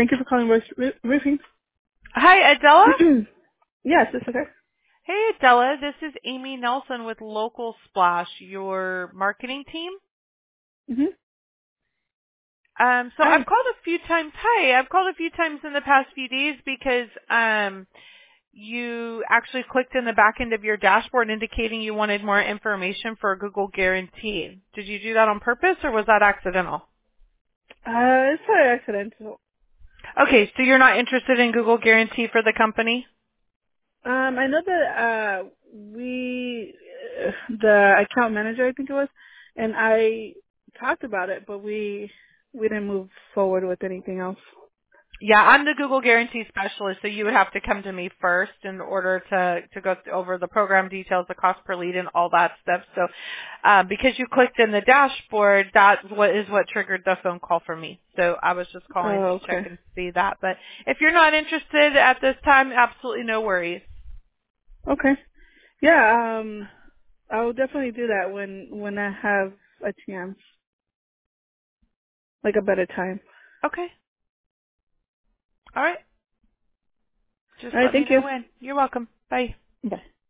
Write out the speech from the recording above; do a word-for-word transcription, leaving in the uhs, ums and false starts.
Thank you for calling Voice Roo- Roofing. Hi, Adela. Yes, it's okay. Hey, Adela. This is Amy Nelson with Local Splash, your marketing team. hmm Um, so I've Hi. called a few times. Hi, I've called a few times in the past few days because um, you actually clicked in the back end of your dashboard indicating you wanted more information for a Google Guarantee. Did you do that on purpose or was that accidental? Uh, it's probably accidental. Okay, so you're not interested in Google Guarantee for the company? Um, I know that uh, we, uh, the account manager, I think it was, and I talked about it, but we we didn't move forward with anything else. Yeah, I'm the Google Guarantee Specialist, so you would have to come to me first in order to, to go over the program details, the cost per lead, and all that stuff. So um, because you clicked in the dashboard, that what is what triggered the phone call for me. So I was just calling Oh, to check okay. and see that. But if you're not interested at this time, absolutely no worries. Okay. Yeah. Um, I will definitely do that when when I have a chance, like a better time. Okay. All right. Just All right. let me Thank know you. when. You're welcome. Bye. Bye.